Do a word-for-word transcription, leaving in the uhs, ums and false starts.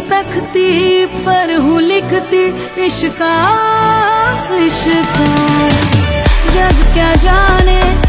तख्ती पर हूँ लिखती इश्का इश्का। जग क्या जाने